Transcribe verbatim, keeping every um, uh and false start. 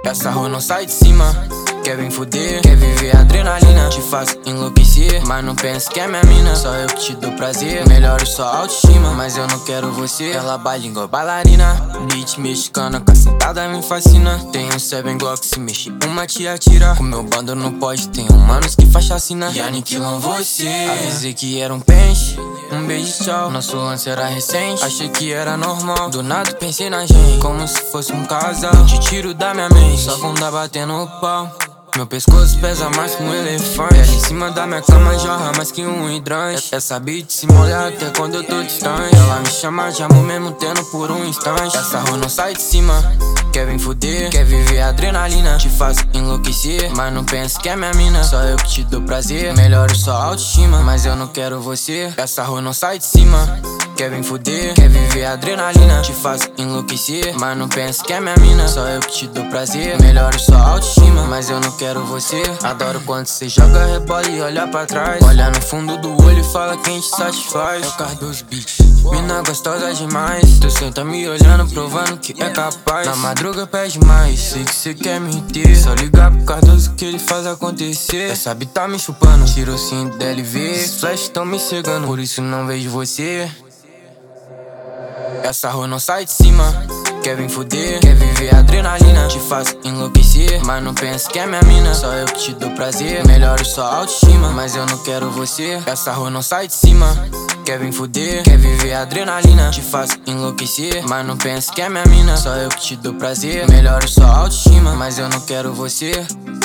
Essa rua não sai de cima. Quer vir fuder, quer viver adrenalina. Te faço enlouquecer, mas não pensa que é minha mina. Só eu que te dou prazer, melhoro sua autoestima. Mas eu não quero você, ela baila igual bailarina. Beat mexicana, cacetada me fascina. Tem um Seven Glock, se mexe uma te atira. O meu bando não pode, tem humanos que faz chacina e aniquilam você. Avisei que era um pente, um beijo tchau. Nosso lance era recente, achei que era normal. Do nada pensei na gente, como se fosse um casal. Não te tiro da minha mente, só bunda batendo o pau. Meu pescoço pesa mais que um elefante. Ela em cima da minha cama jorra mais que um hidrante. Essa beat se molha até quando eu tô distante. Ela me chama de amor mesmo tendo por um instante. Essa rua não sai de cima. Quer vir fuder, quer viver adrenalina. Te faço enlouquecer, mas não pensa que é minha mina. Só eu que te dou prazer, melhoro sua autoestima. Mas eu não quero você, essa rua não sai de cima. Quer vir fuder, quer viver adrenalina. Te faço enlouquecer, mas não pensa que é minha mina. Só eu que te dou prazer, melhoro sua autoestima. Mas eu não quero você. Adoro quando cê joga rebola e olha pra trás. Olha no fundo do olho e fala quem te satisfaz. É o Cardoso Beats, mina gostosa demais. Tu senta me olhando, provando que é capaz. Na madruga pede mais, sei que cê quer me ter. Só ligar pro Cardoso que ele faz acontecer. Essa beat tá me chupando, tiro o cinto da L V. Esses flash tão me cegando, por isso não vejo você. Essa rua não sai de cima. Quer vir fuder, quer viver adrenalina. Te faço enlouquecer, mas não pensa que é minha mina. Só eu que te dou prazer, melhoro sua autoestima. Mas eu não quero você, essa rua não sai de cima. Quer vir fuder, quer viver adrenalina. Te faço enlouquecer, mas não pensa que é minha mina. Só eu que te dou prazer, melhoro sua autoestima. Mas eu não quero você.